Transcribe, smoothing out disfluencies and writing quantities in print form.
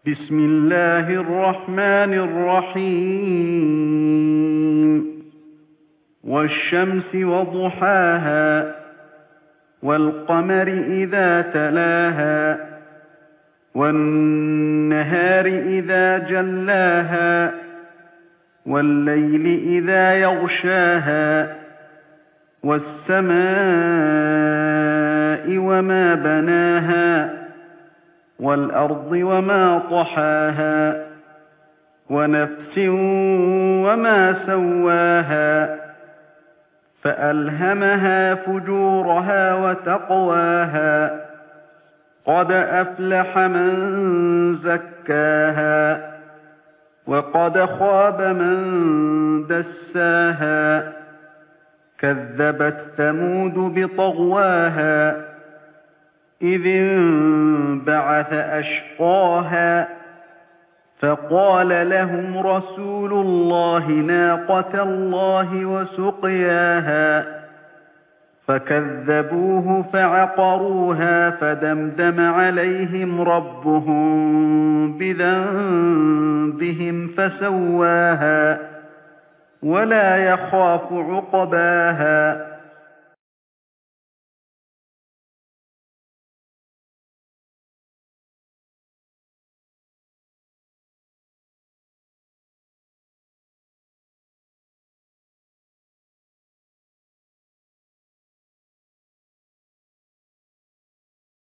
بسم الله الرحمن الرحيم والشمس وضحاها والقمر إذا تلاها والنهار إذا جلاها والليل إذا يغشاها والسماء وما بناها والأرض وما طحاها ونفس وما سواها فألهمها فجورها وتقواها قد أفلح من زكاها وقد خاب من دساها كذبت ثمود بطغواها إذ انبعث أشقاها فقال لهم رسول الله ناقة الله وسقياها فكذبوه فعقروها فدمدم عليهم ربهم بذنبهم فسواها ولا يخاف عقباها